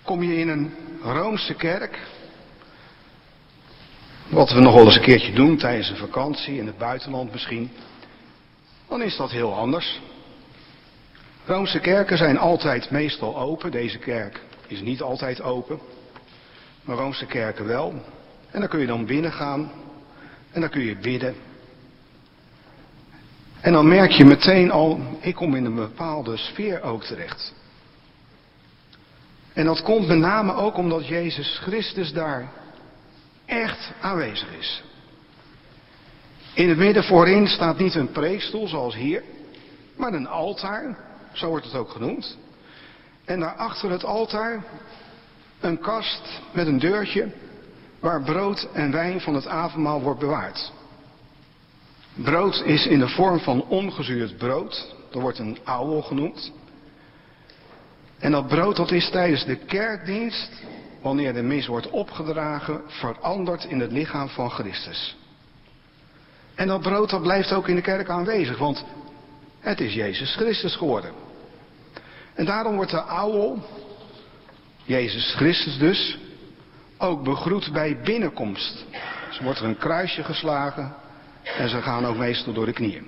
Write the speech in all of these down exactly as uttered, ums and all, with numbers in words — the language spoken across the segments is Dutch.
Kom je in een Roomse kerk, wat we nog wel eens een keertje doen tijdens een vakantie, in het buitenland misschien, dan is dat heel anders. Roomse kerken zijn altijd meestal open. Deze kerk is niet altijd open, maar Roomse kerken wel. En dan kun je dan binnen gaan en dan kun je bidden. En dan merk je meteen al, ik kom in een bepaalde sfeer ook terecht. En dat komt met name ook omdat Jezus Christus daar echt aanwezig is. In het midden voorin staat niet een preekstoel zoals hier, maar een altaar, zo wordt het ook genoemd. En daarachter het altaar een kast met een deurtje waar brood en wijn van het avondmaal wordt bewaard. Brood is in de vorm van ongezuurd brood, dat wordt een ouwel genoemd. En dat brood dat is tijdens de kerkdienst, wanneer de mis wordt opgedragen, veranderd in het lichaam van Christus. En dat brood dat blijft ook in de kerk aanwezig, want het is Jezus Christus geworden. En daarom wordt de ouwel, Jezus Christus dus, ook begroet bij binnenkomst. Ze wordt er een kruisje geslagen en ze gaan ook meestal door de knieën.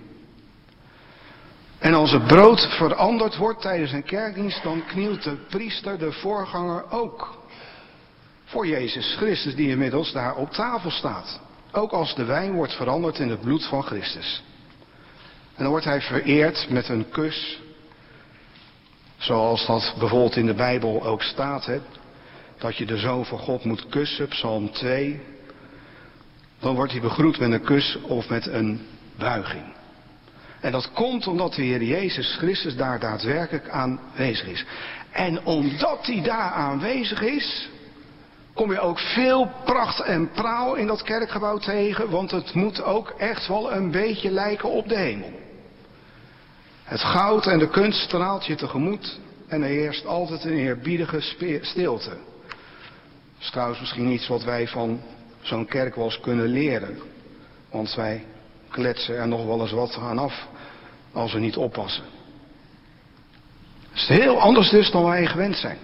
En als het brood veranderd wordt tijdens een kerkdienst, dan knielt de priester, de voorganger, ook voor Jezus Christus, die inmiddels daar op tafel staat. Ook als de wijn wordt veranderd in het bloed van Christus. En dan wordt hij vereerd met een kus, zoals dat bijvoorbeeld in de Bijbel ook staat, hè, dat je de Zoon van God moet kussen, Psalm twee. Dan wordt hij begroet met een kus of met een buiging. En dat komt omdat de Heer Jezus Christus daar daadwerkelijk aanwezig is. En omdat hij daar aanwezig is, kom je ook veel pracht en praal in dat kerkgebouw tegen, want het moet ook echt wel een beetje lijken op de hemel. Het goud en de kunst straalt je tegemoet en er heerst altijd een eerbiedige stilte. Dat is trouwens misschien iets wat wij van zo'n kerk wel eens kunnen leren, want wij kletsen er nog wel eens wat aan af als we niet oppassen. Het is heel anders dus dan wij gewend zijn.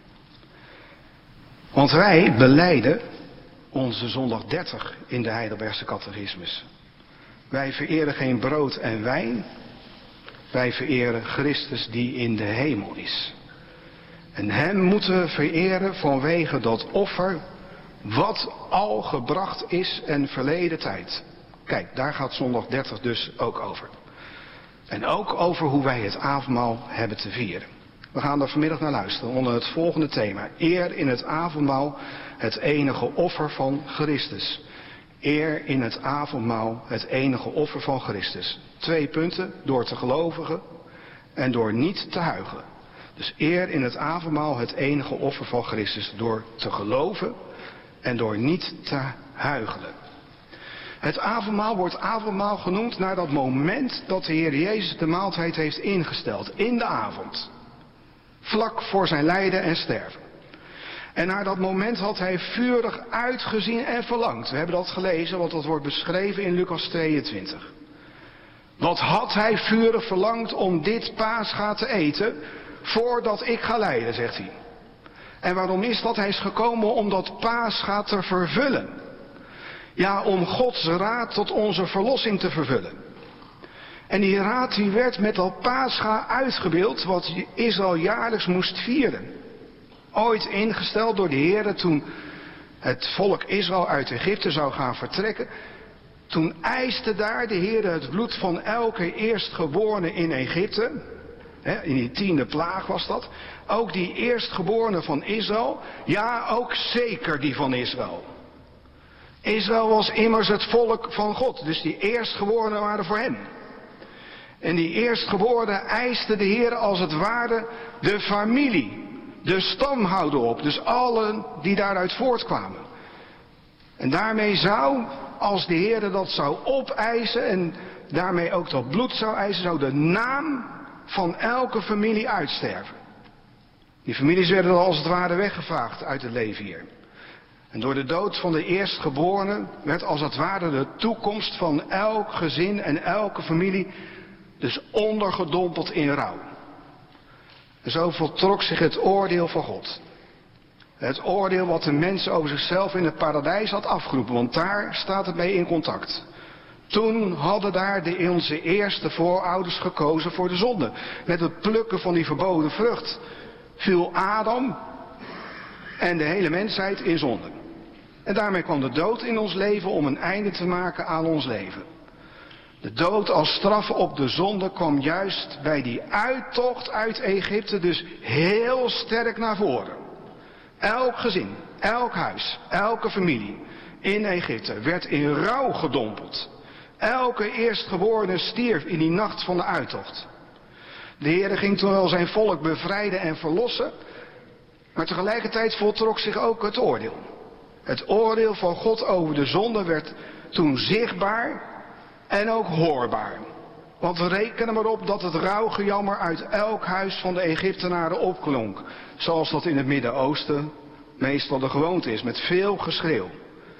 Want wij belijden onze zondag dertig in de Heidelbergse catechismus. Wij vereren geen brood en wijn. Wij vereren Christus die in de hemel is. En hem moeten we vereren vanwege dat offer wat al gebracht is en verleden tijd. Kijk, daar gaat zondag dertig dus ook over. En ook over hoe wij het avondmaal hebben te vieren. We gaan daar vanmiddag naar luisteren onder het volgende thema. Eer in het avondmaal het enige offer van Christus. Eer in het avondmaal het enige offer van Christus. Twee punten, door te gelovigen en door niet te huichelen. Dus eer in het avondmaal het enige offer van Christus door te geloven en door niet te huichelen. Het avondmaal wordt avondmaal genoemd naar dat moment dat de Heer Jezus de maaltijd heeft ingesteld. In de avond. Vlak voor zijn lijden en sterven. En naar dat moment had hij vurig uitgezien en verlangd. We hebben dat gelezen, want dat wordt beschreven in Lucas tweeëntwintig. Wat had hij vurig verlangd om dit Pascha te eten voordat ik ga lijden, zegt hij. En waarom is dat? Hij is gekomen om dat Pascha te vervullen. Ja, om Gods raad tot onze verlossing te vervullen. En die raad die werd met dat Pascha uitgebeeld wat Israël jaarlijks moest vieren. Ooit ingesteld door de Heer toen het volk Israël uit Egypte zou gaan vertrekken. Toen eiste daar de Heer het bloed van elke eerstgeborene in Egypte. In die tiende plaag was dat. Ook die eerstgeborene van Israël. Ja, ook zeker die van Israël. Israël was immers het volk van God. Dus die eerstgeborenen waren voor hem. En die eerstgeborenen eiste de Heer als het ware de familie. De stamhouder op. Dus allen die daaruit voortkwamen. En daarmee zou, als de Heer dat zou opeisen en daarmee ook dat bloed zou eisen, zou de naam van elke familie uitsterven. Die families werden dan als het ware weggevaagd uit het leven hier. En door de dood van de eerstgeborene werd als het ware de toekomst van elk gezin en elke familie dus ondergedompeld in rouw. En zo voltrok zich het oordeel van God. Het oordeel wat de mens over zichzelf in het paradijs had afgeroepen, want daar staat het mee in contact. Toen hadden daar de, onze eerste voorouders gekozen voor de zonde. Met het plukken van die verboden vrucht viel Adam en de hele mensheid in zonde. En daarmee kwam de dood in ons leven om een einde te maken aan ons leven. De dood als straf op de zonde kwam juist bij die uittocht uit Egypte dus heel sterk naar voren. Elk gezin, elk huis, elke familie in Egypte werd in rouw gedompeld. Elke eerstgeborene stierf in die nacht van de uittocht. De Heere ging toen wel zijn volk bevrijden en verlossen, maar tegelijkertijd voltrok zich ook het oordeel. Het oordeel van God over de zonde werd toen zichtbaar en ook hoorbaar. Want we rekenen maar op dat het rouwgejammer uit elk huis van de Egyptenaren opklonk. Zoals dat in het Midden-Oosten meestal de gewoonte is, met veel geschreeuw.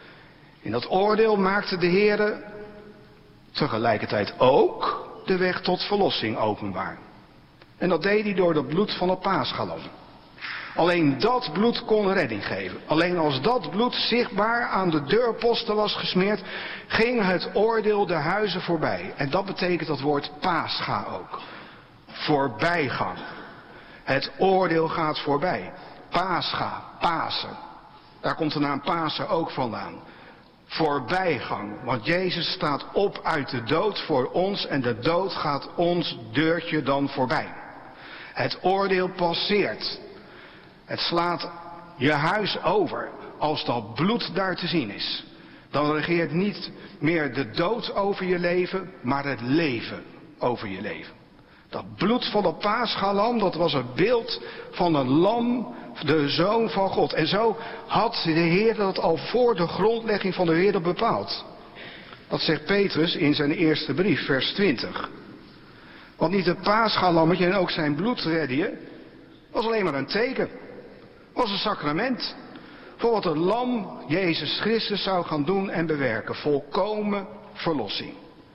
In dat oordeel maakte de Heere tegelijkertijd ook de weg tot verlossing openbaar. En dat deed hij door het bloed van het paasgalam. Alleen dat bloed kon redding geven. Alleen als dat bloed zichtbaar aan de deurposten was gesmeerd, ging het oordeel de huizen voorbij. En dat betekent dat woord paascha ook. Voorbijgang. Het oordeel gaat voorbij. Paascha, Pasen. Daar komt de naam Pasen ook vandaan. Voorbijgang. Want Jezus staat op uit de dood voor ons en de dood gaat ons deurtje dan voorbij. Het oordeel passeert. Het slaat je huis over als dat bloed daar te zien is. Dan regeert niet meer de dood over je leven, maar het leven over je leven. Dat bloed van het paasgalam, dat was het beeld van een lam, de Zoon van God. En zo had de Heer dat al voor de grondlegging van de wereld bepaald. Dat zegt Petrus in zijn eerste brief, vers twintig. Want niet het paasgalammetje en ook zijn bloed redden je, was alleen maar een teken. Was een sacrament voor wat het lam Jezus Christus zou gaan doen en bewerken. Volkomen verlossing.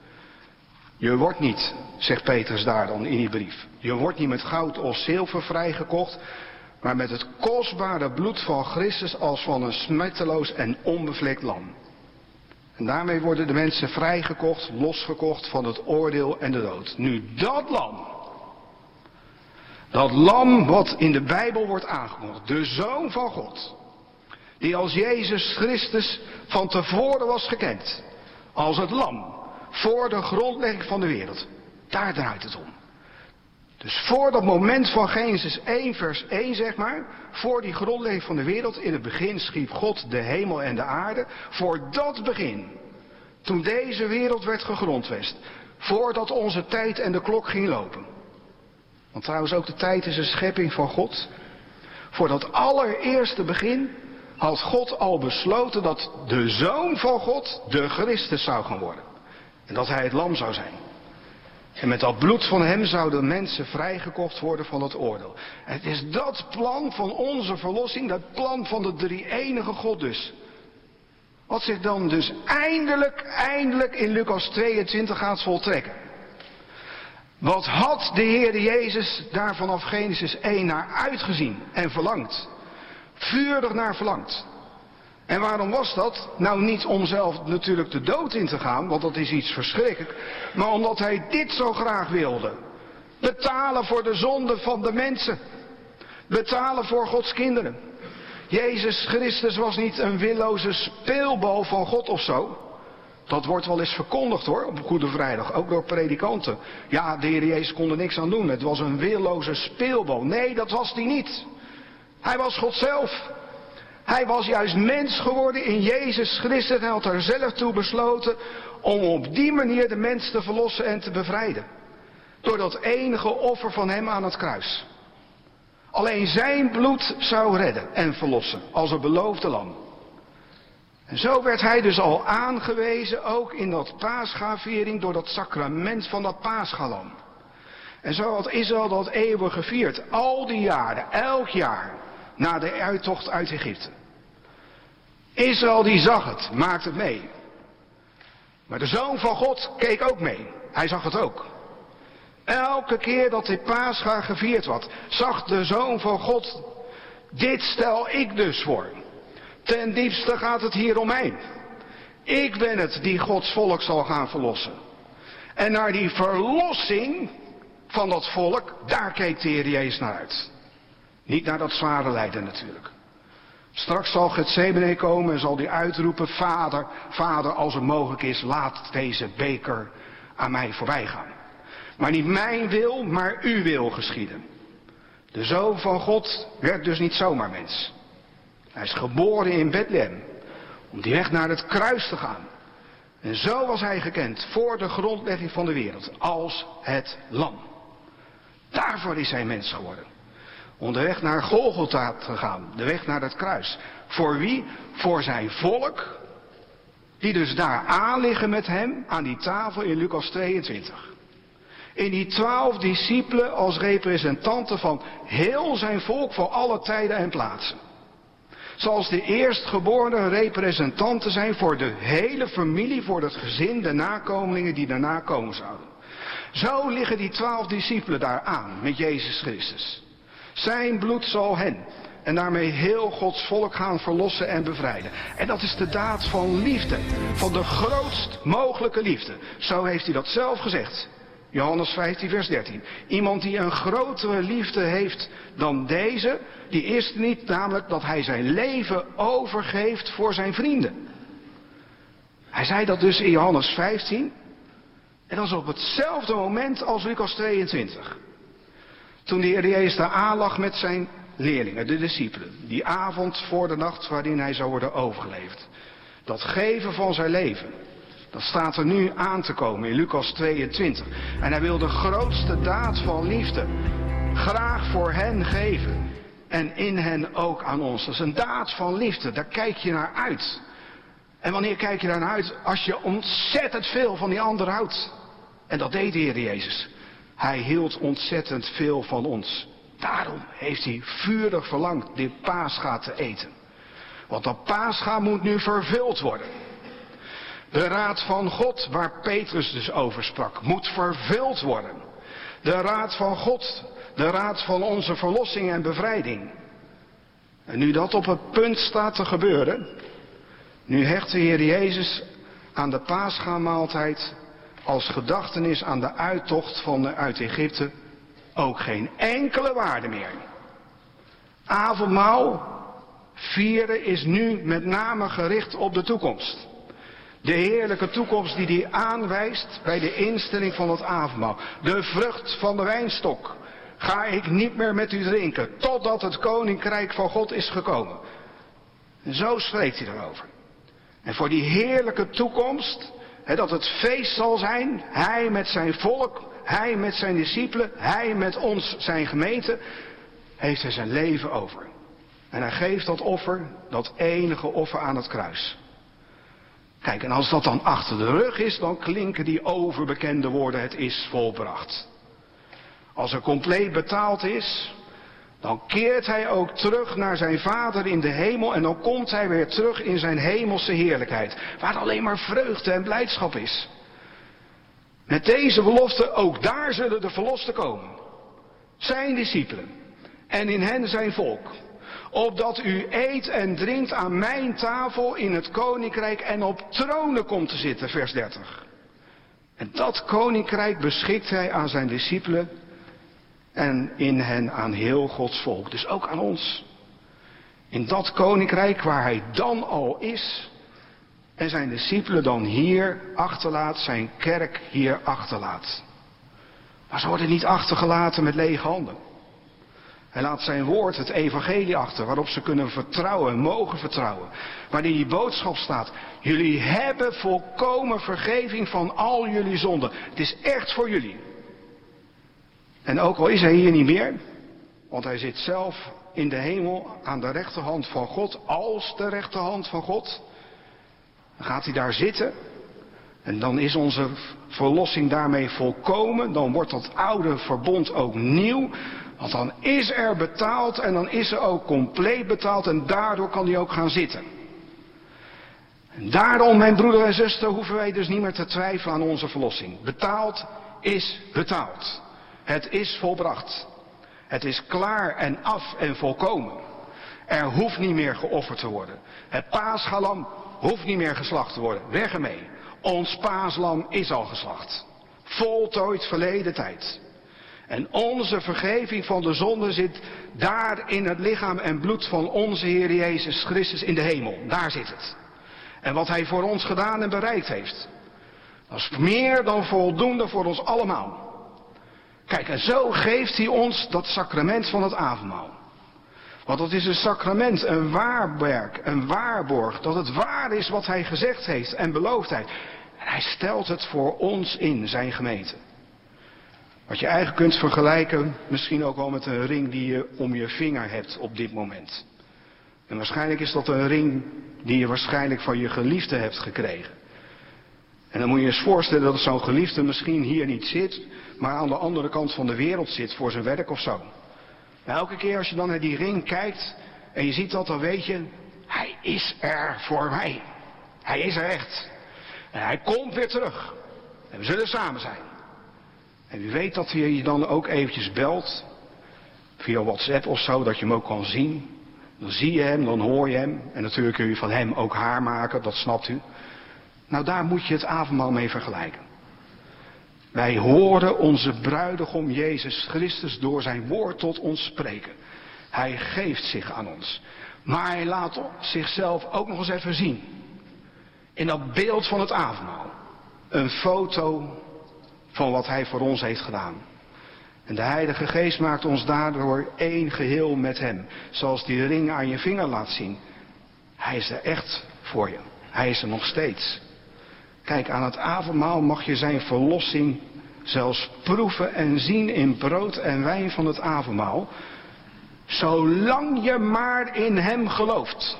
Je wordt niet, zegt Petrus daar dan in die brief, je wordt niet met goud of zilver vrijgekocht, maar met het kostbare bloed van Christus als van een smetteloos en onbevlekt lam. En daarmee worden de mensen vrijgekocht, losgekocht van het oordeel en de dood. Nu dat lam, dat lam wat in de Bijbel wordt aangekondigd, de Zoon van God, die als Jezus Christus van tevoren was gekend, als het lam, voor de grondlegging van de wereld. Daar draait het om. Dus voor dat moment van Genesis één vers één, zeg maar, voor die grondlegging van de wereld, in het begin schiep God de hemel en de aarde, voor dat begin, toen deze wereld werd gegrondvest, voordat onze tijd en de klok ging lopen. Want trouwens ook de tijd is een schepping van God. Voor dat allereerste begin had God al besloten dat de Zoon van God de Christus zou gaan worden. En dat hij het lam zou zijn. En met dat bloed van hem zouden mensen vrijgekocht worden van het oordeel. En het is dat plan van onze verlossing, dat plan van de drie-enige God dus. Wat zich dan dus eindelijk, eindelijk in Lucas tweeëntwintig gaat voltrekken. Wat had de Heer Jezus daar vanaf Genesis één naar uitgezien en verlangd? Vurig naar verlangd. En waarom was dat? Nou, niet om zelf natuurlijk de dood in te gaan, want dat is iets verschrikkelijk. Maar omdat hij dit zo graag wilde. Betalen voor de zonde van de mensen. Betalen voor Gods kinderen. Jezus Christus was niet een willoze speelbal van God of zo. Dat wordt wel eens verkondigd hoor, op Goede Vrijdag, ook door predikanten. Ja, de Heer Jezus kon er niks aan doen, het was een willoze speelbal. Nee, dat was hij niet. Hij was God zelf. Hij was juist mens geworden in Jezus Christus en hij had er zelf toe besloten om op die manier de mens te verlossen en te bevrijden. Door dat enige offer van hem aan het kruis. Alleen zijn bloed zou redden en verlossen als een beloofde lam. En zo werd hij dus al aangewezen, ook in dat paasgaviering, door dat sacrament van dat paasgalam. En zo had Israël dat eeuwig gevierd, al die jaren, elk jaar, na de uittocht uit Egypte. Israël die zag het, maakte het mee. Maar de Zoon van God keek ook mee, hij zag het ook. Elke keer dat dit Pascha gevierd werd, zag de Zoon van God Dit stel ik dus voor. Ten diepste gaat het hier om mij. Ik ben het die Gods volk zal gaan verlossen. En naar die verlossing van dat volk, daar keek de Heer Jezus naar uit. Niet naar dat zware lijden natuurlijk. Straks zal Getsemane komen en zal hij uitroepen, Vader, Vader, als het mogelijk is, laat deze beker aan mij voorbij gaan. Maar niet mijn wil, maar uw wil geschieden. De Zoon van God werd dus niet zomaar mens. Hij is geboren in Bethlehem, om die weg naar het kruis te gaan. En zo was hij gekend, voor de grondlegging van de wereld, als het lam. Daarvoor is hij mens geworden. Om de weg naar Golgotha te gaan, de weg naar het kruis. Voor wie? Voor zijn volk, die dus daar aanliggen met hem aan die tafel in Lucas tweeëntwintig. In die twaalf discipelen als representanten van heel zijn volk voor alle tijden en plaatsen. Zoals de eerstgeborene representanten zijn voor de hele familie, voor het gezin, de nakomelingen die daarna komen zouden. Zo liggen die twaalf discipelen daar aan met Jezus Christus. Zijn bloed zal hen en daarmee heel Gods volk gaan verlossen en bevrijden. En dat is de daad van liefde, van de grootst mogelijke liefde. Zo heeft hij dat zelf gezegd. Johannes vijftien vers dertien. Iemand die een grotere liefde heeft dan deze, die is niet, namelijk dat hij zijn leven overgeeft voor zijn vrienden. Hij zei dat dus in Johannes vijftien. En dat is op hetzelfde moment als Lucas tweeëntwintig. Toen de Heer Jezus daar aanlag met zijn leerlingen, de discipelen. Die avond voor de nacht waarin hij zou worden overgeleverd. Dat geven van zijn leven. Dat staat er nu aan te komen in Lucas tweeëntwintig. En hij wil de grootste daad van liefde graag voor hen geven. En in hen ook aan ons. Dat is een daad van liefde. Daar kijk je naar uit. En wanneer kijk je daar naar uit? Als je ontzettend veel van die ander houdt. En dat deed de Heer Jezus. Hij hield ontzettend veel van ons. Daarom heeft hij vurig verlangd dit Pascha te eten. Want dat Pascha moet nu vervuld worden. De raad van God, waar Petrus dus over sprak, moet vervuld worden. De raad van God, de raad van onze verlossing en bevrijding. En nu dat op het punt staat te gebeuren, nu hecht de Heer Jezus aan de Pascha-maaltijd als gedachtenis aan de uittocht van uit Egypte ook geen enkele waarde meer. Avondmaal vieren is nu met name gericht op de toekomst. De heerlijke toekomst die hij aanwijst bij de instelling van het avondmaal. De vrucht van de wijnstok ga ik niet meer met u drinken, totdat het koninkrijk van God is gekomen. En zo spreekt hij daarover. En voor die heerlijke toekomst, hè, dat het feest zal zijn, hij met zijn volk, hij met zijn discipelen, hij met ons, zijn gemeente, heeft hij zijn leven over. En hij geeft dat offer, dat enige offer aan het kruis. Kijk, en als dat dan achter de rug is, dan klinken die overbekende woorden, het is volbracht. Als er compleet betaald is, dan keert hij ook terug naar zijn Vader in de hemel en dan komt hij weer terug in zijn hemelse heerlijkheid, waar alleen maar vreugde en blijdschap is. Met deze belofte, ook daar zullen de verlosten komen. Zijn discipelen en in hen zijn volk. Opdat u eet en drinkt aan mijn tafel in het koninkrijk en op tronen komt te zitten, vers dertig. En dat koninkrijk beschikt hij aan zijn discipelen en in hen aan heel Gods volk. Dus ook aan ons. In dat koninkrijk waar hij dan al is en zijn discipelen dan hier achterlaat, zijn kerk hier achterlaat. Maar ze worden niet achtergelaten met lege handen. Hij laat zijn woord, het evangelie achter, waarop ze kunnen vertrouwen, mogen vertrouwen. Waarin die boodschap staat, jullie hebben volkomen vergeving van al jullie zonden. Het is echt voor jullie. En ook al is hij hier niet meer, want hij zit zelf in de hemel aan de rechterhand van God, als de rechterhand van God. Dan gaat hij daar zitten en dan is onze verlossing daarmee volkomen. Dan wordt dat oude verbond ook nieuw. Want dan is er betaald en dan is er ook compleet betaald en daardoor kan hij ook gaan zitten. En daarom, mijn broeder en zuster, hoeven wij dus niet meer te twijfelen aan onze verlossing. Betaald is betaald. Het is volbracht. Het is klaar en af en volkomen. Er hoeft niet meer geofferd te worden. Het paasgalam hoeft niet meer geslacht te worden. Weg ermee. Ons paaslam is al geslacht. Voltooid verleden tijd. En onze vergeving van de zonde zit daar in het lichaam en bloed van onze Heer Jezus Christus in de hemel. Daar zit het. En wat Hij voor ons gedaan en bereikt heeft. Dat is meer dan voldoende voor ons allemaal. Kijk, en zo geeft Hij ons dat sacrament van het avondmaal. Want dat is een sacrament, een waarwerk, een waarborg. Dat het waar is wat Hij gezegd heeft en beloofd heeft. En Hij stelt het voor ons in, zijn gemeente. Wat je eigenlijk kunt vergelijken, misschien ook wel met een ring die je om je vinger hebt op dit moment. En waarschijnlijk is dat een ring die je waarschijnlijk van je geliefde hebt gekregen. En dan moet je je eens voorstellen dat zo'n geliefde misschien hier niet zit, maar aan de andere kant van de wereld zit voor zijn werk of zo. Maar elke keer als je dan naar die ring kijkt en je ziet dat, dan weet je, hij is er voor mij. Hij is er echt. En hij komt weer terug. En we zullen samen zijn. En wie weet dat hij je dan ook eventjes belt, via WhatsApp of zo, dat je hem ook kan zien. Dan zie je hem, dan hoor je hem. En natuurlijk kun je van hem ook haar maken, dat snapt u. Nou, daar moet je het avondmaal mee vergelijken. Wij horen onze bruidegom Jezus Christus door zijn woord tot ons spreken. Hij geeft zich aan ons. Maar hij laat zichzelf ook nog eens even zien. In dat beeld van het avondmaal. Een foto van wat hij voor ons heeft gedaan. En de Heilige Geest maakt ons daardoor één geheel met hem. Zoals die ring aan je vinger laat zien. Hij is er echt voor je. Hij is er nog steeds. Kijk, aan het avondmaal mag je zijn verlossing zelfs proeven en zien in brood en wijn van het avondmaal. Zolang je maar in hem gelooft.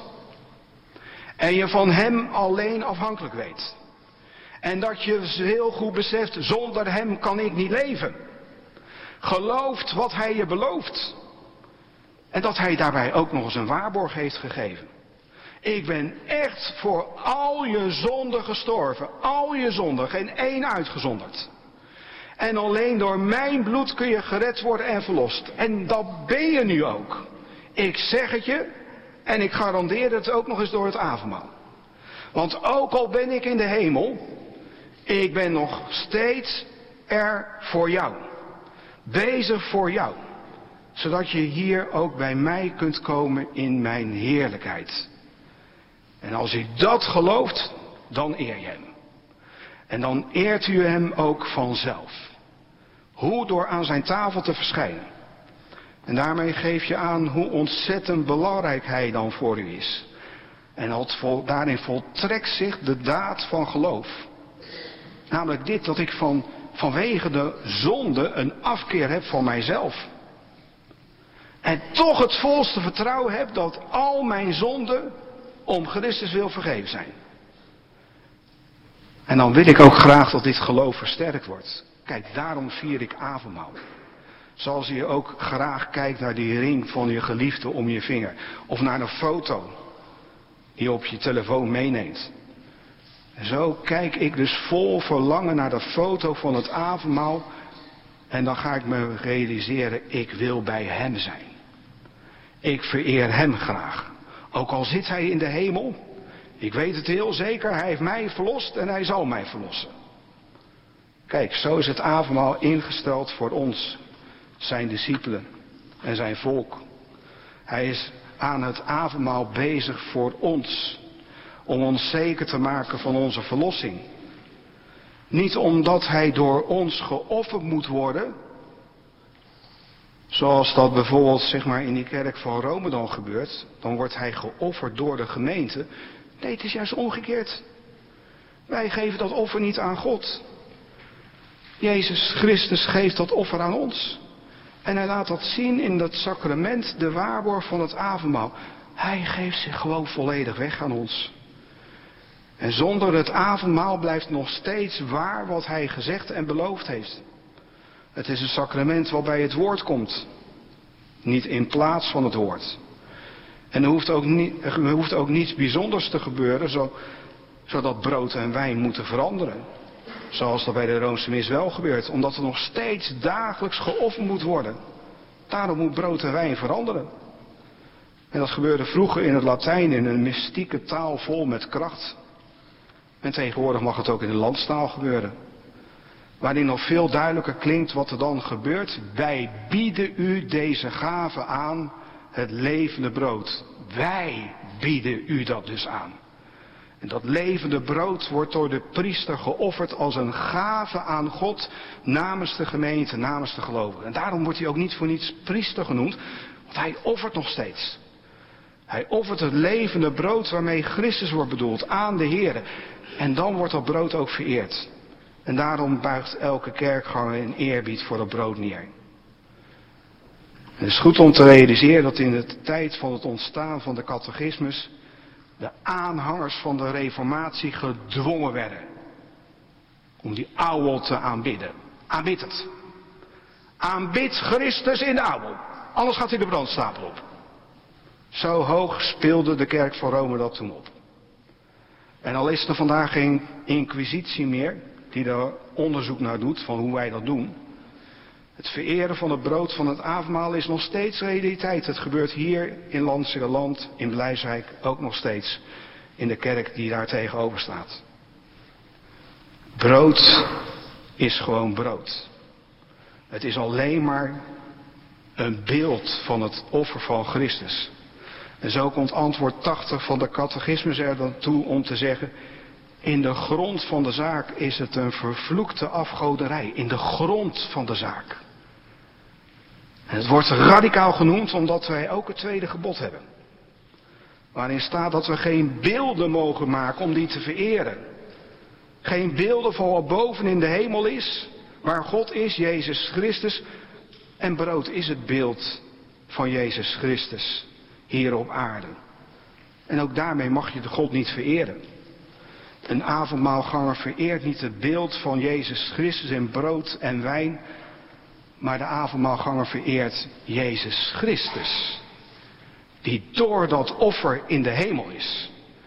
En je van hem alleen afhankelijk weet. En dat je heel goed beseft, zonder hem kan ik niet leven. Gelooft wat hij je belooft. En dat hij daarbij ook nog eens een waarborg heeft gegeven. Ik ben echt voor al je zonden gestorven. Al je zonden, geen één uitgezonderd. En alleen door mijn bloed kun je gered worden en verlost. En dat ben je nu ook. Ik zeg het je en ik garandeer het ook nog eens door het avondmaal. Want ook al ben ik in de hemel, ik ben nog steeds er voor jou. Bezig voor jou. Zodat je hier ook bij mij kunt komen in mijn heerlijkheid. En als u dat gelooft, dan eer je hem. En dan eert u hem ook vanzelf. Hoe? Door aan zijn tafel te verschijnen. En daarmee geef je aan hoe ontzettend belangrijk hij dan voor u is. En daarin voltrekt zich de daad van geloof. Namelijk dit, dat ik van, vanwege de zonde een afkeer heb van mijzelf. En toch het volste vertrouwen heb dat al mijn zonden om Christus wil vergeven zijn. En dan wil ik ook graag dat dit geloof versterkt wordt. Kijk, daarom vier ik avondmaal. Zoals je ook graag kijkt naar die ring van je geliefde om je vinger. Of naar een foto die je op je telefoon meeneemt. En zo kijk ik dus vol verlangen naar de foto van het avondmaal. En dan ga ik me realiseren, ik wil bij hem zijn. Ik vereer hem graag. Ook al zit hij in de hemel. Ik weet het heel zeker, hij heeft mij verlost en hij zal mij verlossen. Kijk, zo is het avondmaal ingesteld voor ons, zijn discipelen en zijn volk. Hij is aan het avondmaal bezig voor ons, om ons zeker te maken van onze verlossing. Niet omdat hij door ons geofferd moet worden, zoals dat bijvoorbeeld zeg maar in die kerk van Rome dan gebeurt. Dan wordt hij geofferd door de gemeente. Nee, het is juist omgekeerd. Wij geven dat offer niet aan God. Jezus Christus geeft dat offer aan ons. En hij laat dat zien in dat sacrament, de waarborg van het avondmaal. Hij geeft zich gewoon volledig weg aan ons. En zonder het avondmaal blijft nog steeds waar wat hij gezegd en beloofd heeft. Het is een sacrament waarbij het woord komt. Niet in plaats van het woord. En er hoeft ook, niet, er hoeft ook niets bijzonders te gebeuren, zo, zodat brood en wijn moeten veranderen. Zoals dat bij de Roomse mis wel gebeurt. Omdat er nog steeds dagelijks geofferd moet worden. Daarom moet brood en wijn veranderen. En dat gebeurde vroeger in het Latijn in een mystieke taal vol met kracht. En tegenwoordig mag het ook in de landstaal gebeuren. Waarin nog veel duidelijker klinkt wat er dan gebeurt. Wij bieden u deze gave aan, het levende brood. Wij bieden u dat dus aan. En dat levende brood wordt door de priester geofferd als een gave aan God namens de gemeente, namens de gelovigen. En daarom wordt hij ook niet voor niets priester genoemd, want hij offert nog steeds. Hij offert het levende brood waarmee Christus wordt bedoeld aan de Heer. En dan wordt dat brood ook vereerd. En daarom buigt elke kerkganger in eerbied voor dat brood neer. Het is goed om te realiseren dat in de tijd van het ontstaan van de catechismus de aanhangers van de reformatie gedwongen werden om die ouwel te aanbidden. Aanbid het. Aanbid Christus in de ouwel. Anders gaat hij de brandstapel op. Zo hoog speelde de kerk van Rome dat toen op. En al is er vandaag geen inquisitie meer die er onderzoek naar doet van hoe wij dat doen. Het vereren van het brood van het avondmaal is nog steeds realiteit. Het gebeurt hier in Landseerland, in Blijswijk, ook nog steeds in de kerk die daar tegenover staat. Brood is gewoon brood. Het is alleen maar een beeld van het offer van Christus. En zo komt antwoord tachtig van de catechismus er dan toe om te zeggen: in de grond van de zaak is het een vervloekte afgoderij. In de grond van de zaak. En het wordt radicaal genoemd omdat wij ook het tweede gebod hebben. Waarin staat dat we geen beelden mogen maken om die te vereren. Geen beelden van wat boven in de hemel is. Waar God is, Jezus Christus. En brood is het beeld van Jezus Christus hier op aarde. En ook daarmee mag je de God niet vereren. Een avondmaalganger vereert niet het beeld van Jezus Christus in brood en wijn. Maar de avondmaalganger vereert Jezus Christus. Die door dat offer in de hemel is.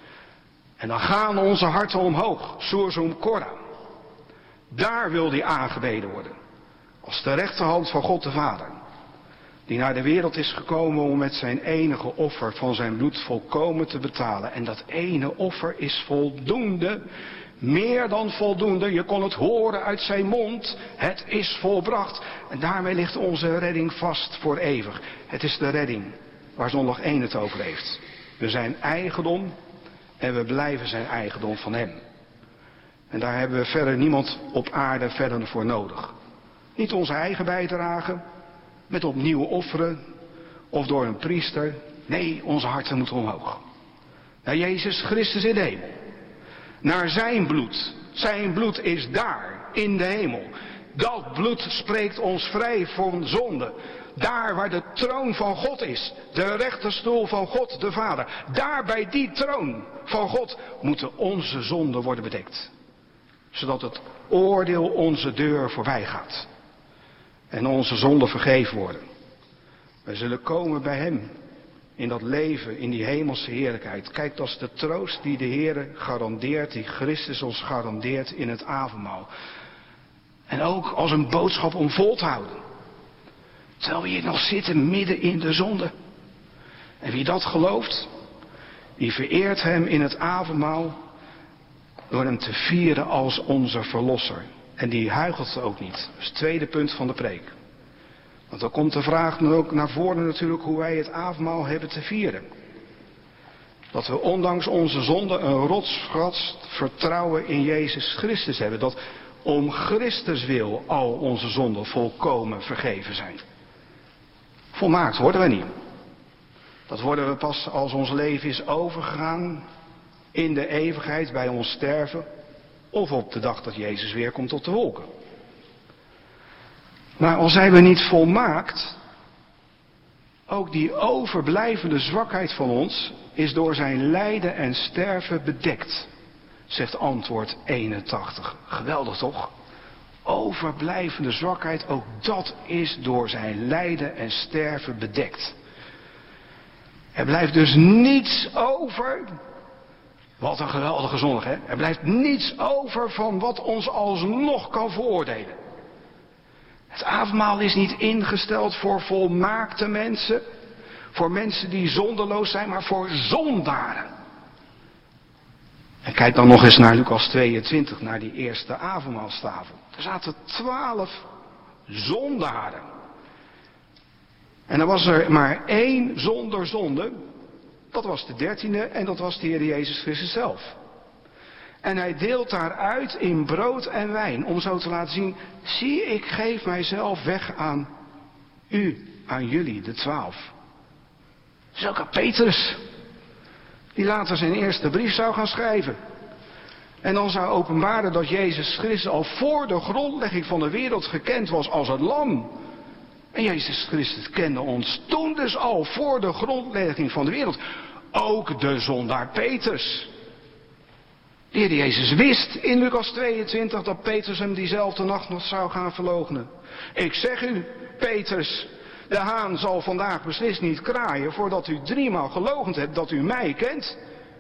En dan gaan onze harten omhoog. Sursum cora. Daar wil die aangebeden worden. Als de rechterhand van God de Vader. Die naar de wereld is gekomen om met zijn enige offer van zijn bloed volkomen te betalen. En dat ene offer is voldoende. Meer dan voldoende. Je kon het horen uit zijn mond. Het is volbracht. En daarmee ligt onze redding vast voor eeuwig. Het is de redding waar zondag één het over heeft. We zijn eigendom en we blijven zijn eigendom van hem. En daar hebben we verder niemand op aarde verder voor nodig. Niet onze eigen bijdrage, met opnieuw offeren of door een priester. Nee, onze harten moeten omhoog. Naar Jezus Christus in de hemel. Naar zijn bloed. Zijn bloed is daar, in de hemel. Dat bloed spreekt ons vrij van zonde. Daar waar de troon van God is. De rechterstoel van God, de Vader. Daar bij die troon van God moeten onze zonden worden bedekt. Zodat het oordeel onze deur voorbij gaat. En onze zonden vergeven worden. Wij zullen komen bij hem. In dat leven, in die hemelse heerlijkheid. Kijk, dat is de troost die de Heer garandeert, die Christus ons garandeert in het avondmaal. En ook als een boodschap om vol te houden. Terwijl we hier nog zitten midden in de zonde. En wie dat gelooft, die vereert hem in het avondmaal door hem te vieren als onze verlosser. En die huichelt ook niet. Dat is het tweede punt van de preek. Want dan komt de vraag dan ook naar voren natuurlijk hoe wij het avondmaal hebben te vieren. Dat we ondanks onze zonde een rotsvast vertrouwen in Jezus Christus hebben. Dat om Christus wil al onze zonden volkomen vergeven zijn. Volmaakt worden we niet. Dat worden we pas als ons leven is overgegaan in de eeuwigheid bij ons sterven. Of op de dag dat Jezus weer komt op de wolken. Maar al zijn we niet volmaakt, ook die overblijvende zwakheid van ons is door zijn lijden en sterven bedekt, zegt antwoord eenentachtig. Geweldig toch? Overblijvende zwakheid, ook dat is door zijn lijden en sterven bedekt. Er blijft dus niets over. Wat een geweldige zondag, hè? Er blijft niets over van wat ons alsnog kan veroordelen. Het avondmaal is niet ingesteld voor volmaakte mensen, voor mensen die zonderloos zijn, maar voor zondaren. En kijk dan nog eens naar Lucas tweeëntwintig, naar die eerste avondmaalstafel. Er zaten twaalf zondaren. En er was er maar één zonder zonde. Dat was de dertiende en dat was de Heer Jezus Christus zelf. En hij deelt daaruit in brood en wijn. Om zo te laten zien, zie ik geef mijzelf weg aan u, aan jullie, de twaalf. Dat is ook aan Petrus. Die later zijn eerste brief zou gaan schrijven. En dan zou openbaren dat Jezus Christus al voor de grondlegging van de wereld gekend was als het lam. En Jezus Christus kende ons toen dus al voor de grondlegging van de wereld. Ook de zondaar Petrus. De Heer Jezus wist in Lucas tweeëntwintig dat Petrus hem diezelfde nacht nog zou gaan verloochenen. Ik zeg u, Petrus, de haan zal vandaag beslist niet kraaien voordat u driemaal geloochend hebt dat u mij kent.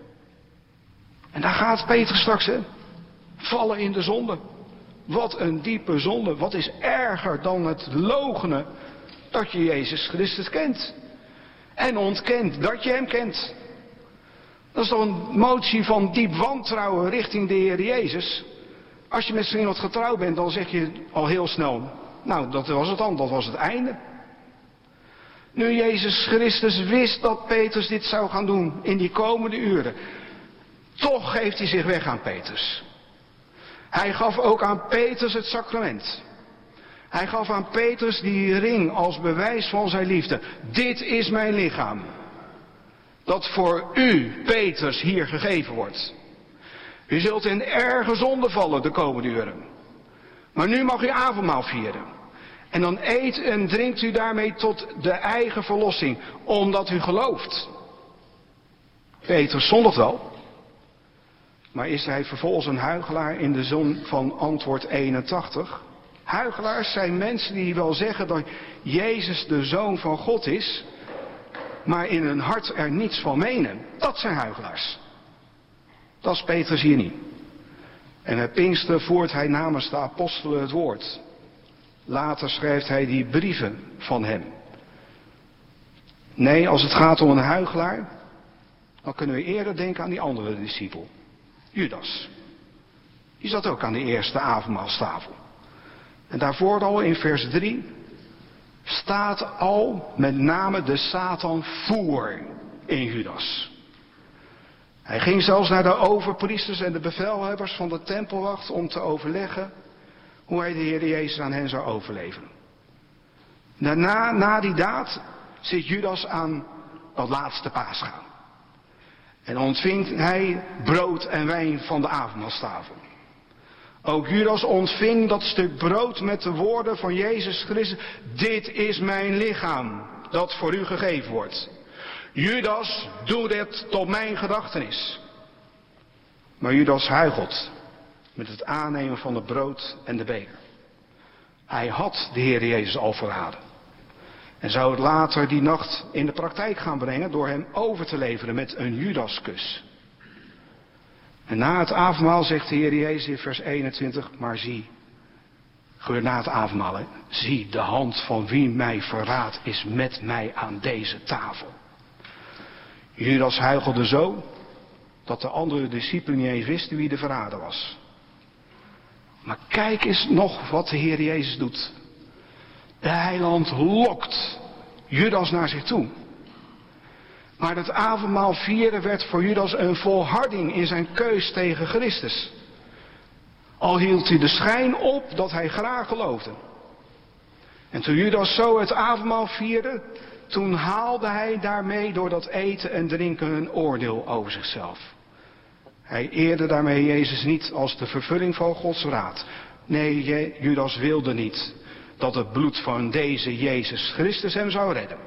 En daar gaat Petrus straks, hè. Vallen in de zonde. Wat een diepe zonde. Wat is erger dan het loochenen dat je Jezus Christus kent. En ontkent dat je hem kent. Dat is toch een motie van diep wantrouwen richting de Heer Jezus. Als je met zo iemand getrouwd bent, dan zeg je al heel snel, nou, dat was het dan, dat was het einde. Nu Jezus Christus wist dat Petrus dit zou gaan doen in die komende uren. Toch geeft hij zich weg aan Petrus. Hij gaf ook aan Petrus het sacrament. Hij gaf aan Petrus die ring als bewijs van zijn liefde. Dit is mijn lichaam. Dat voor u, Petrus, hier gegeven wordt. U zult in erge zonde vallen de komende uren. Maar nu mag u avondmaal vieren. En dan eet en drinkt u daarmee tot de eigen verlossing. Omdat u gelooft. Petrus zondigt wel. Maar is hij vervolgens een huichelaar in de zin van antwoord eenentachtig? Huichelaars zijn mensen die wel zeggen dat Jezus de Zoon van God is, maar in hun hart er niets van menen. Dat zijn huichelaars. Dat is Petrus hier niet. En met Pinksteren voert hij namens de apostelen het woord. Later schrijft hij die brieven van hem. Nee, als het gaat om een huichelaar, dan kunnen we eerder denken aan die andere discipel. Judas. Die zat ook aan de eerste avondmaalstafel. En daarvoor al in vers drie staat al met name de Satan voor in Judas. Hij ging zelfs naar de overpriesters en de bevelhebbers van de tempelwacht om te overleggen hoe hij de Heer Jezus aan hen zou overleveren. Daarna, na die daad, zit Judas aan dat laatste paasgaan. En ontvingt hij brood en wijn van de avondmaalstafel. Ook Judas ontving dat stuk brood met de woorden van Jezus Christus. Dit is mijn lichaam, dat voor u gegeven wordt. Judas, doe dit tot mijn gedachtenis. Maar Judas huichelt met het aannemen van het brood en de beker. Hij had de Heer Jezus al verraden. En zou het later die nacht in de praktijk gaan brengen door hem over te leveren met een Judaskus. En na het avondmaal zegt de Heer Jezus in vers eenentwintig, maar zie, gebeurt na het avondmaal, hè, zie, de hand van wie mij verraadt is met mij aan deze tafel. Judas huichelde zo, dat de andere discipelen niet eens wisten wie de verrader was. Maar kijk eens nog wat de Heer Jezus doet. De heiland lokt Judas naar zich toe. Maar het avondmaal vieren werd voor Judas een volharding in zijn keus tegen Christus. Al hield hij de schijn op dat hij graag geloofde. En toen Judas zo het avondmaal vierde, toen haalde hij daarmee door dat eten en drinken een oordeel over zichzelf. Hij eerde daarmee Jezus niet als de vervulling van Gods raad. Nee, Judas wilde niet dat het bloed van deze Jezus Christus hem zou redden.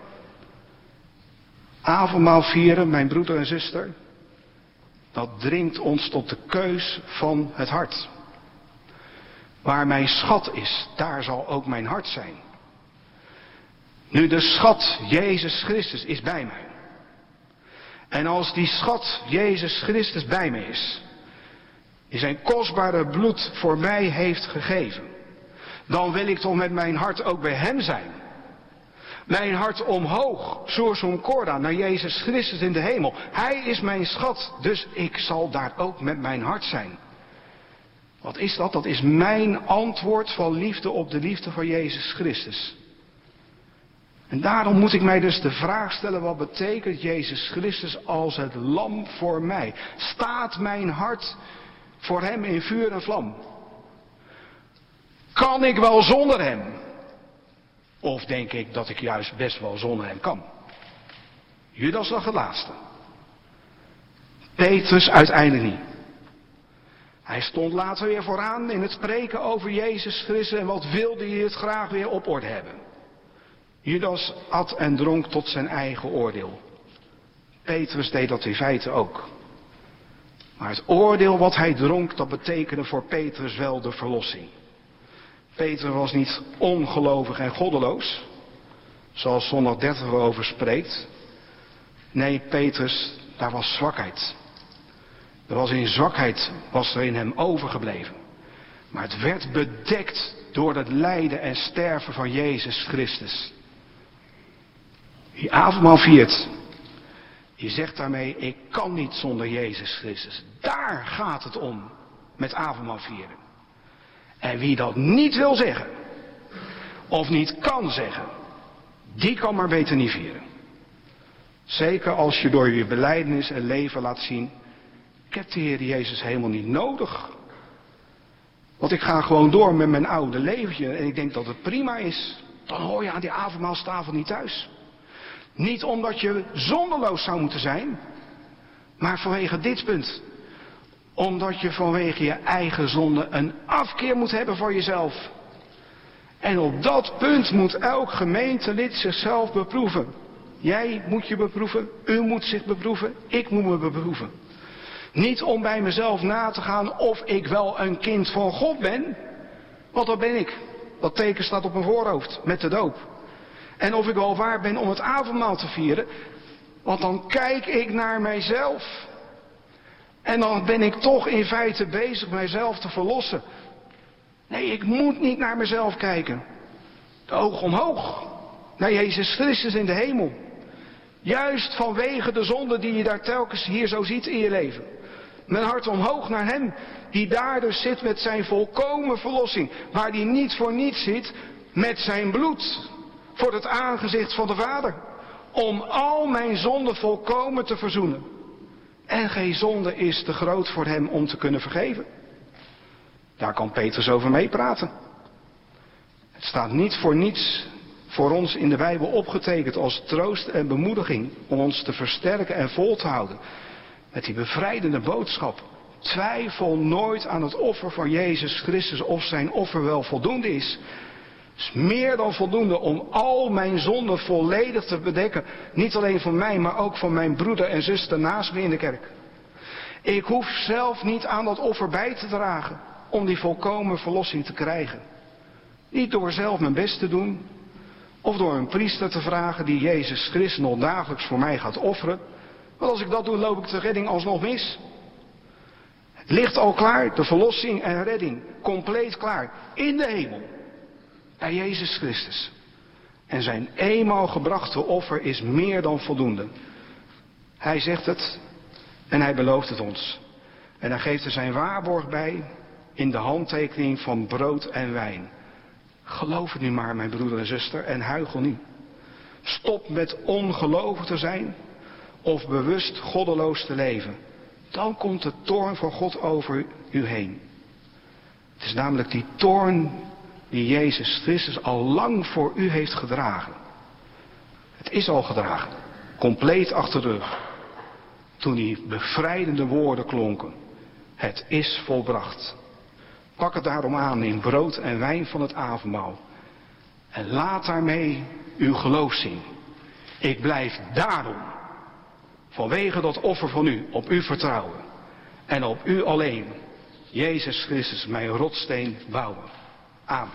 Avondmaal vieren, mijn broeder en zuster, dat dringt ons tot de keus van het hart. Waar mijn schat is, daar zal ook mijn hart zijn. Nu de schat Jezus Christus is bij mij. En als die schat Jezus Christus bij mij is, die zijn kostbare bloed voor mij heeft gegeven, dan wil ik toch met mijn hart ook bij hem zijn. Mijn hart omhoog, sursum corda, naar Jezus Christus in de hemel. Hij is mijn schat, dus ik zal daar ook met mijn hart zijn. Wat is dat? Dat is mijn antwoord van liefde op de liefde van Jezus Christus. En daarom moet ik mij dus de vraag stellen, wat betekent Jezus Christus als het lam voor mij? Staat mijn hart voor hem in vuur en vlam? Kan ik wel zonder hem? Of denk ik dat ik juist best wel zonder hem kan? Judas nog het laatste. Petrus uiteindelijk niet. Hij stond later weer vooraan in het spreken over Jezus Christus en wat wilde hij het graag weer op orde hebben. Judas at en dronk tot zijn eigen oordeel. Petrus deed dat in feite ook. Maar het oordeel wat hij dronk, dat betekende voor Petrus wel de verlossing. Petrus was niet ongelovig en goddeloos, zoals zondag dertig erover spreekt. Nee, Petrus, daar was zwakheid. Er was in zwakheid, was er in hem overgebleven. Maar het werd bedekt door het lijden en sterven van Jezus Christus. Die avondmaal viert. Je zegt daarmee, ik kan niet zonder Jezus Christus. Daar gaat het om met avondmaal vieren. En wie dat niet wil zeggen, of niet kan zeggen, die kan maar beter niet vieren. Zeker als je door je belijdenis en leven laat zien, ik heb de Heer Jezus helemaal niet nodig. Want ik ga gewoon door met mijn oude leventje en ik denk dat het prima is. Dan hoor je aan die avondmaalstafel niet thuis. Niet omdat je zonderloos zou moeten zijn, maar vanwege dit punt. Omdat je vanwege je eigen zonde een afkeer moet hebben voor jezelf. En op dat punt moet elk gemeentelid zichzelf beproeven. Jij moet je beproeven, u moet zich beproeven, ik moet me beproeven. Niet om bij mezelf na te gaan of ik wel een kind van God ben. Want dat ben ik. Dat teken staat op mijn voorhoofd met de doop. En of ik wel waar ben om het avondmaal te vieren. Want dan kijk ik naar mijzelf. En dan ben ik toch in feite bezig mijzelf te verlossen. Nee, ik moet niet naar mezelf kijken. De oog omhoog. Naar Jezus Christus in de hemel. Juist vanwege de zonde die je daar telkens hier zo ziet in je leven. Mijn hart omhoog naar hem. Die daar dus zit met zijn volkomen verlossing. Waar die niet voor niets zit. Met zijn bloed. Voor het aangezicht van de Vader. Om al mijn zonden volkomen te verzoenen. En geen zonde is te groot voor hem om te kunnen vergeven. Daar kan Petrus over meepraten. Het staat niet voor niets voor ons in de Bijbel opgetekend als troost en bemoediging. Om ons te versterken en vol te houden. Met die bevrijdende boodschap. Twijfel nooit aan het offer van Jezus Christus of zijn offer wel voldoende is. Het is meer dan voldoende om al mijn zonden volledig te bedekken. Niet alleen van mij, maar ook van mijn broeder en zuster naast me in de kerk. Ik hoef zelf niet aan dat offer bij te dragen om die volkomen verlossing te krijgen. Niet door zelf mijn best te doen. Of door een priester te vragen die Jezus Christus nog dagelijks voor mij gaat offeren. Want als ik dat doe, loop ik de redding alsnog mis. Het ligt al klaar, de verlossing en redding. Compleet klaar. In de hemel. Bij Jezus Christus. En zijn eenmaal gebrachte offer is meer dan voldoende. Hij zegt het en hij belooft het ons. En hij geeft er zijn waarborg bij in de handtekening van brood en wijn. Geloof het nu maar, mijn broeder en zuster, en huichel niet. Stop met ongelovig te zijn of bewust goddeloos te leven. Dan komt de toorn van God over u heen. Het is namelijk die toorn die Jezus Christus al lang voor u heeft gedragen. Het is al gedragen. Compleet achter de rug. Toen die bevrijdende woorden klonken. Het is volbracht. Pak het daarom aan in brood en wijn van het avondmaal. En laat daarmee uw geloof zien. Ik blijf daarom, vanwege dat offer van u, op u vertrouwen. En op u alleen, Jezus Christus, mijn rotsteen bouwen. Amen.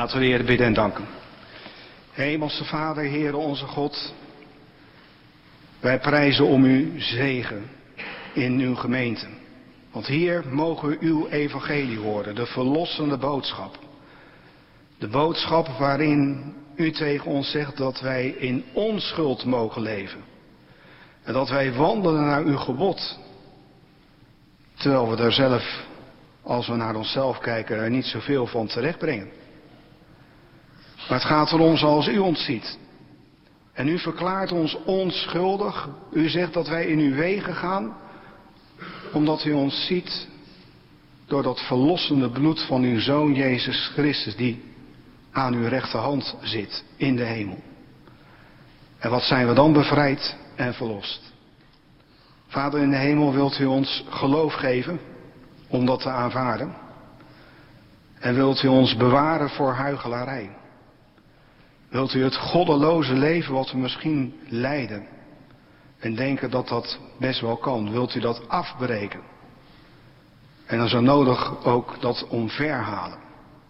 Laten we de Heer bidden en danken. Hemelse Vader, Heere onze God, wij prijzen om uw zegen in uw gemeente. Want hier mogen we uw evangelie horen, de verlossende boodschap. De boodschap waarin u tegen ons zegt dat wij in onschuld mogen leven. En dat wij wandelen naar uw gebod. Terwijl we daar zelf, als we naar onszelf kijken, er niet zoveel van terechtbrengen. Maar het gaat erom zoals u ons ziet. En u verklaart ons onschuldig. U zegt dat wij in uw wegen gaan, omdat u ons ziet door dat verlossende bloed van uw Zoon Jezus Christus, die aan uw rechterhand zit in de hemel. En wat zijn we dan bevrijd en verlost? Vader in de hemel, wilt u ons geloof geven om dat te aanvaarden? En wilt u ons bewaren voor huichelarij? Wilt u het goddeloze leven wat we misschien leiden en denken dat dat best wel kan, wilt u dat afbreken? En dan zo nodig ook dat omverhalen.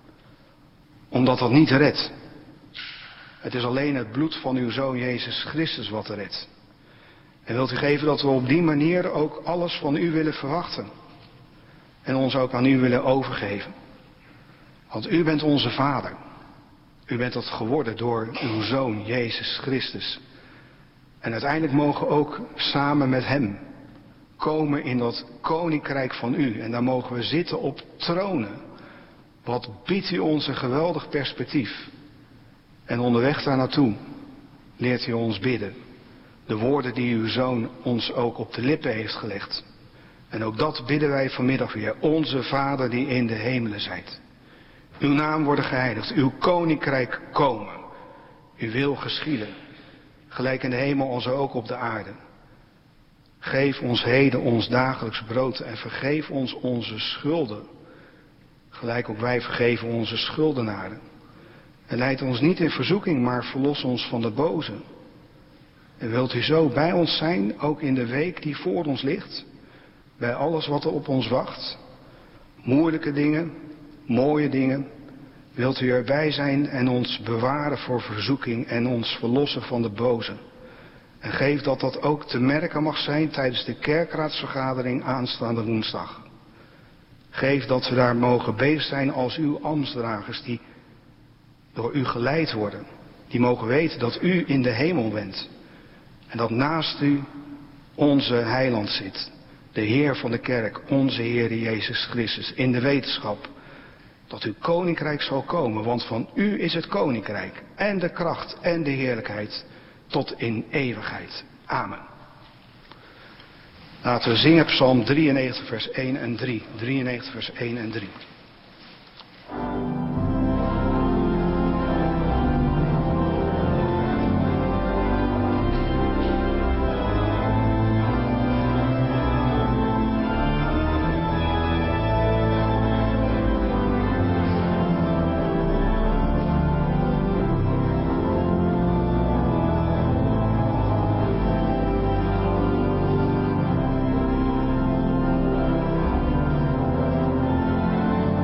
Omdat dat niet redt. Het is alleen het bloed van uw Zoon Jezus Christus wat redt. En wilt u geven dat we op die manier ook alles van u willen verwachten. En ons ook aan u willen overgeven. Want u bent onze Vader. U bent dat geworden door uw Zoon Jezus Christus. En uiteindelijk mogen we ook samen met hem komen in dat koninkrijk van u. En daar mogen we zitten op tronen. Wat biedt u ons een geweldig perspectief. En onderweg daar naartoe leert u ons bidden. De woorden die uw Zoon ons ook op de lippen heeft gelegd. En ook dat bidden wij vanmiddag weer. Onze Vader die in de hemelen zijt. Uw naam worden geheiligd. Uw koninkrijk komen. Uw wil geschieden. Gelijk in de hemel als ook op de aarde. Geef ons heden ons dagelijks brood. En vergeef ons onze schulden. Gelijk ook wij vergeven onze schuldenaren. En leid ons niet in verzoeking, maar verlos ons van de boze. En wilt u zo bij ons zijn, ook in de week die voor ons ligt. Bij alles wat er op ons wacht. Moeilijke dingen, mooie dingen. Wilt u erbij zijn en ons bewaren voor verzoeking en ons verlossen van de boze. En geef dat dat ook te merken mag zijn tijdens de kerkraadsvergadering aanstaande woensdag. Geef dat we daar mogen bezig zijn als uw ambtsdragers die door u geleid worden. Die mogen weten dat u in de hemel bent. En dat naast u onze heiland zit. De Heer van de kerk, onze Heer Jezus Christus. In de wetenschap dat uw koninkrijk zal komen. Want van u is het koninkrijk en de kracht en de heerlijkheid tot in eeuwigheid. Amen. Laten we zingen Psalm drieënnegentig vers één en drie. drieënnegentig vers één en drie. Amen.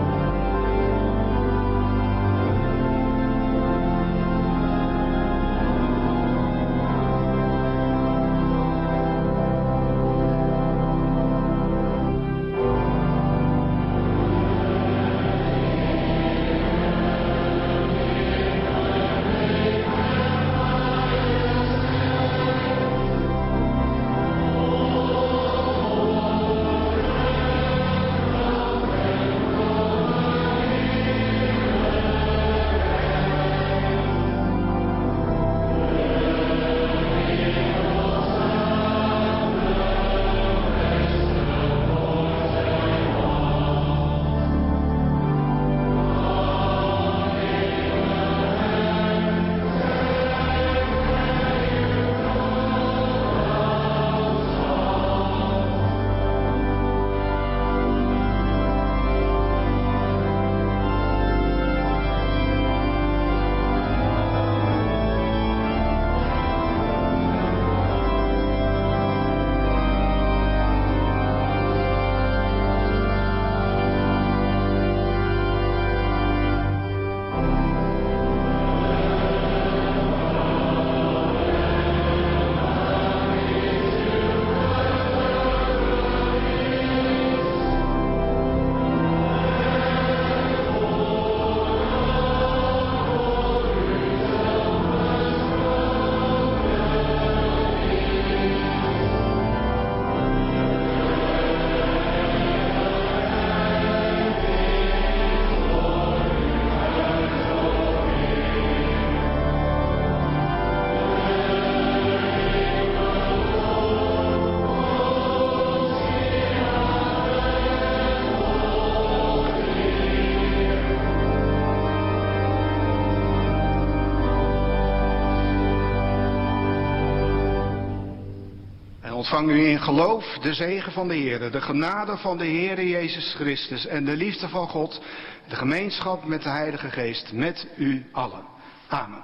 Ontvang u in geloof de zegen van de Heer, de genade van de Heer Jezus Christus en de liefde van God, de gemeenschap met de Heilige Geest, met u allen. Amen.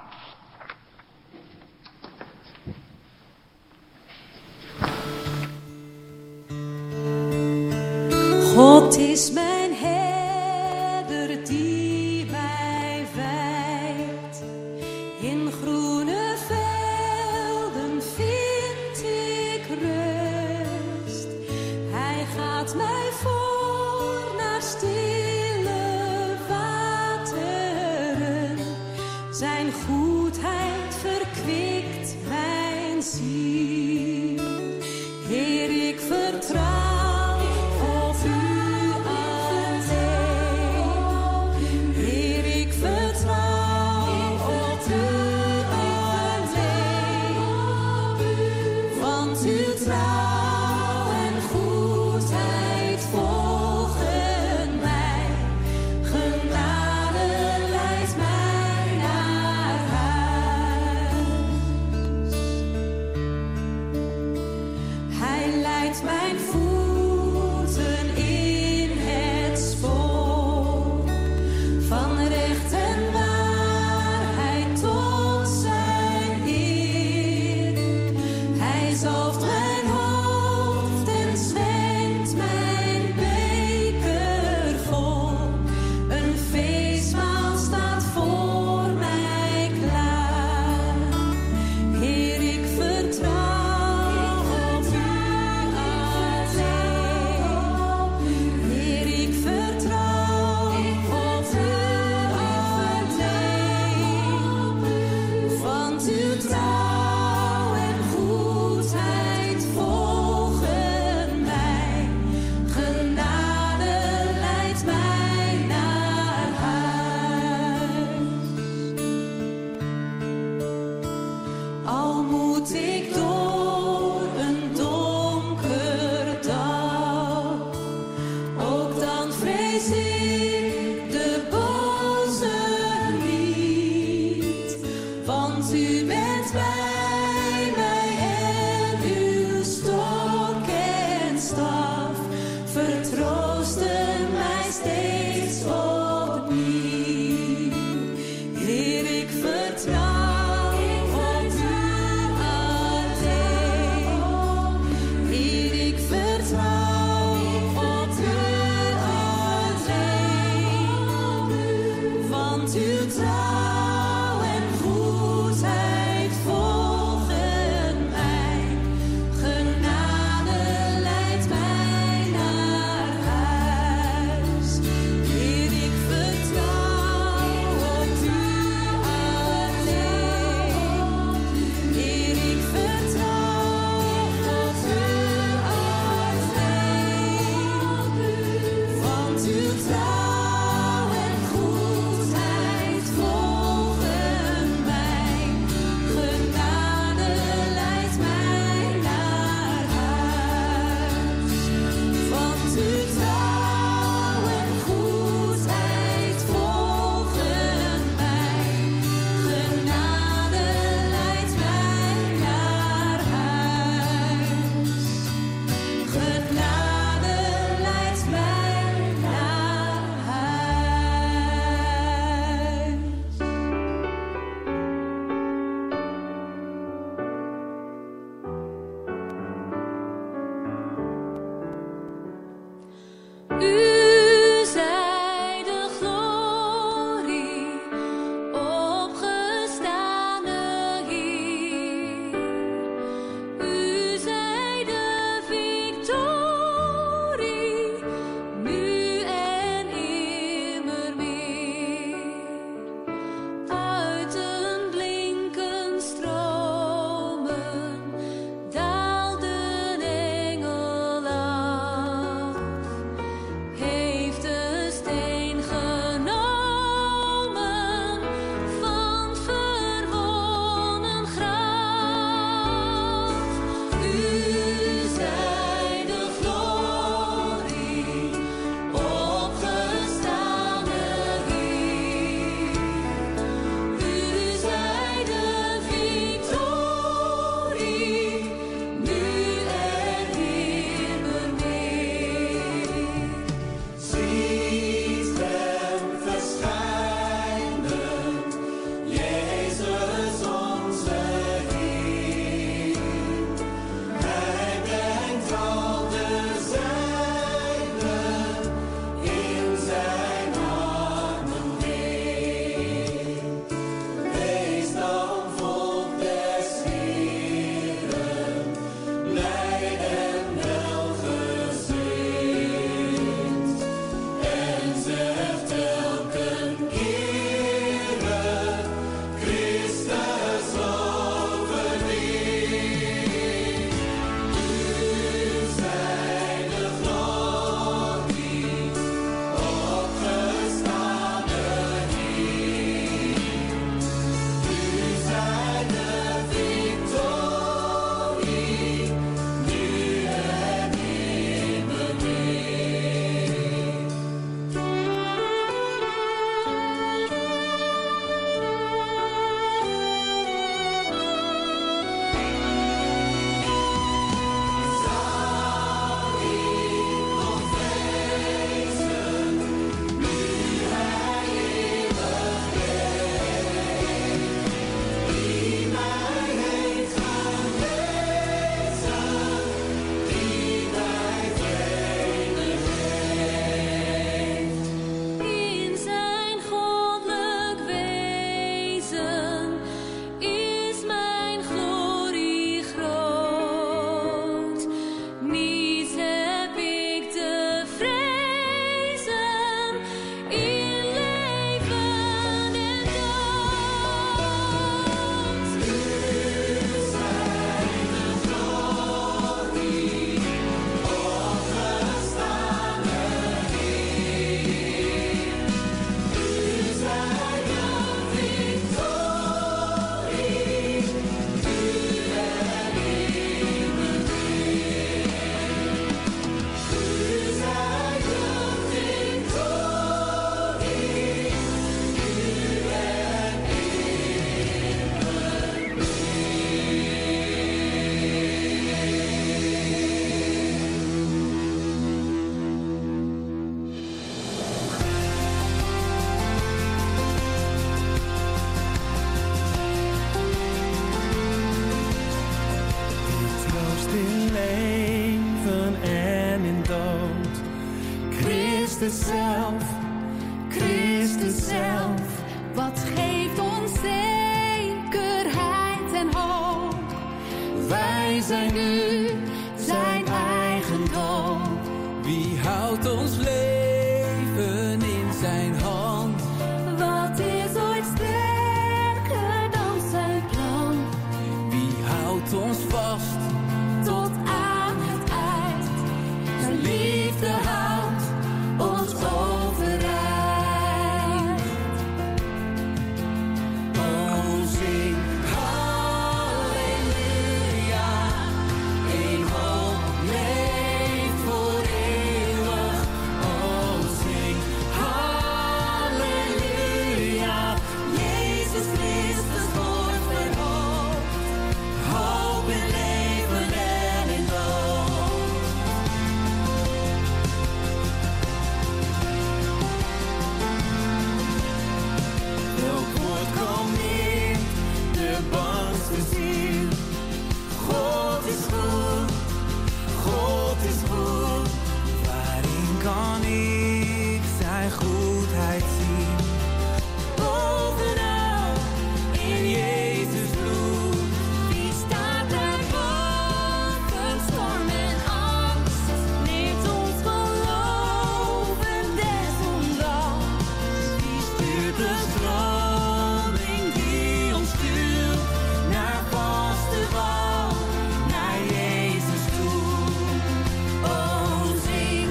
God is mijn herder die mij wijdt. In groene velden vind ik rust. Hij gaat mij voor naar stille wateren. Zijn goedheid verkwikt mijn ziel. Heer, ik vertrouw. Want uw trouw en goedheid wij zijn nu zijn eigendom. Wie houdt ons leven in zijn hand? Wat is ooit sterker dan zijn plan? Wie houdt ons vast Tot aan het eind. Zijn liefde houdt ons overeind. Oh, zing halleluja. Eén hoop leeft voor eeuwig. Oh, zing halleluja. Jezus Christus wordt verhoogd. Hoop in leven en in dood. Welk woord kan niet de bangste ziel? God is goed, God is goed. Waarin kan ik zijn goedheid zien? Bovenal In Jezus bloed. wie staat daar boven storm en angst? Neemt ons geloof en desondanks. Die stuurt de stroming die ons stuurt naar vaste wal, naar Jezus toe. Oh, zing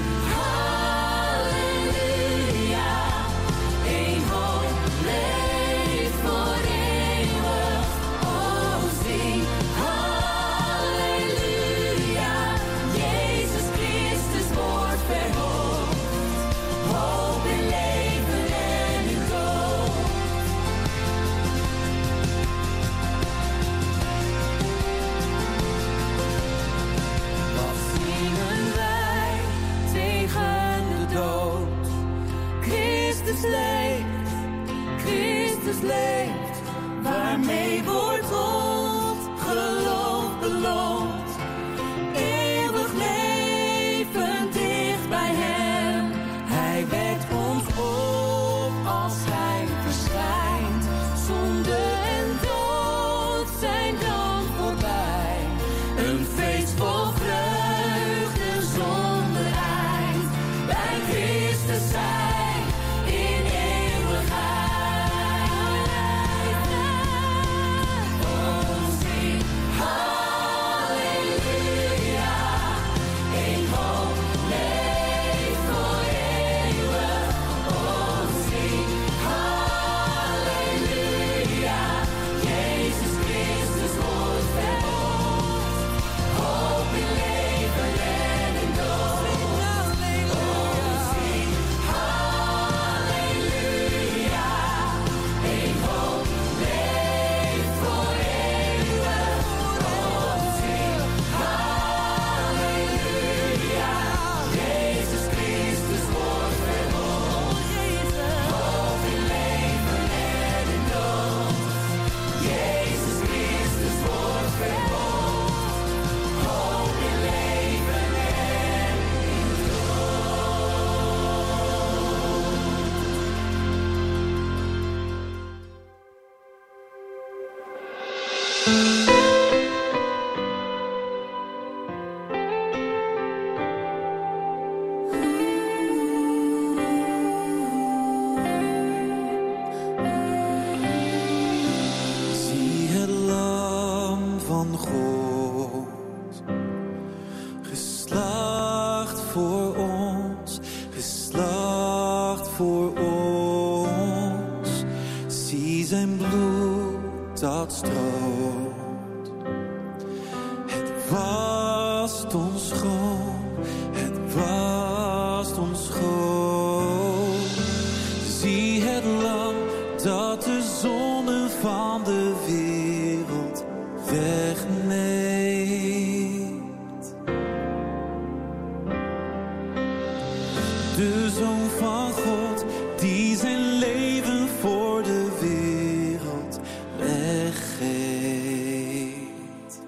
halleluja. Eén hoop leeft voor eeuwig. Oh, zing halleluja. Jezus Christus wordt verhoogd. Hoop in leven en in dood. Wat zingen wij tegen de dood? Christus leeft, Christus leeft. Waarmee wordt God geloof beloond? Eeuwig leven dicht bij hem. Hij wekt ons op Als hij verschijnt, zonde en dood zijn dan voorbij. Een feest vol vreugde zonder eind. Bij Christus zijn in eeuwigheid. Oh, zing halleluja. Eén hoop leeft voor eeuwig. Oh, zing halleluja. Jezus Christus wordt verhoogd. Hoop in leven en in dood. Oh, zing halleluja. Eén hoop leeft voor eeuwig. Oh, zing halleluja. Jezus Christus wordt verhoogd. Hoop in leven en in dood. Jezus Christus wordt verhoogd. Hoop in leven en in Zie het lam van God, geslacht voor ons, geslacht voor ons. Zie zijn bloed dat stroomt. Het wast ons schoon, het wast ons schoon. Zie het lam dat de zonde van de wereld wegneemt. De Zoon van God die zijn leven voor de wereld weggeeft.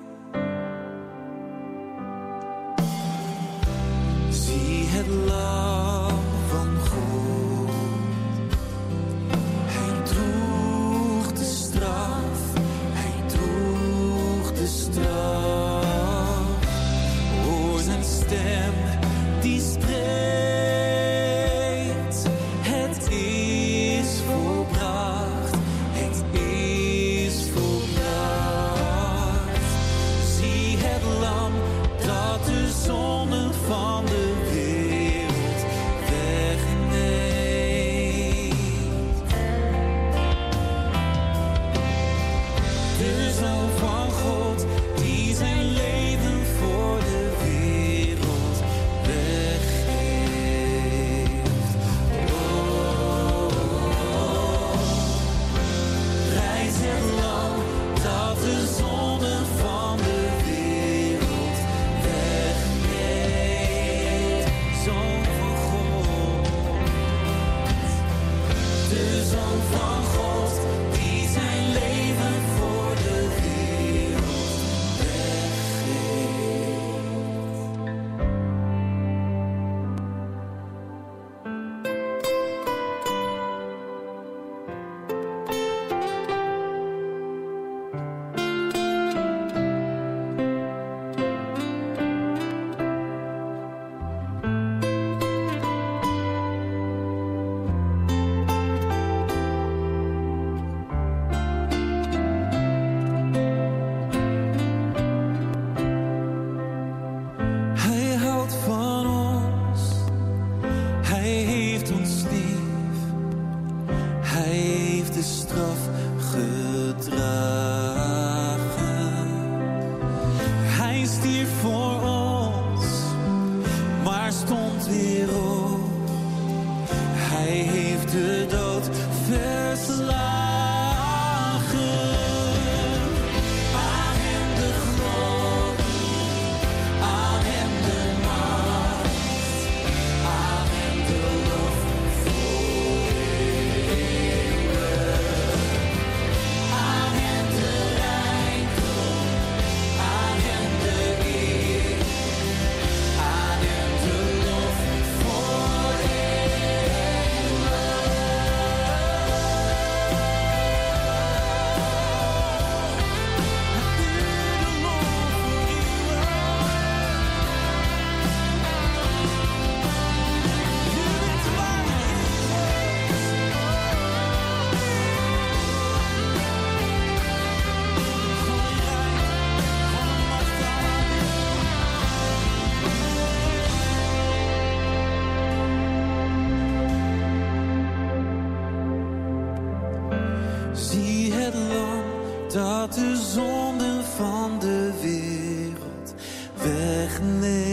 Zie het lam van God. Hij droeg de straf, hij droeg de straf. Zoon van God, die zijn leven voor de wereld weggeeft. Oh, prijs het lam dat de zonden van de wereld wegneemt. Zoon van God, de Zoon van God, die zijn leven voor de wereld Hij houdt van ons, hij heeft ons lief, hij heeft de straf gedragen. Hij stierf voor ons, maar stond weer op. Hij heeft de dood verslagen. Aan hem de glorie, aan hem de macht, aan hem de lof voor eeuwig. Aan hem de rijkdom, aan hem de eer, aan hem de lof voor eeuwig. Zie het lam dat de zonden van de wereld wegneemt.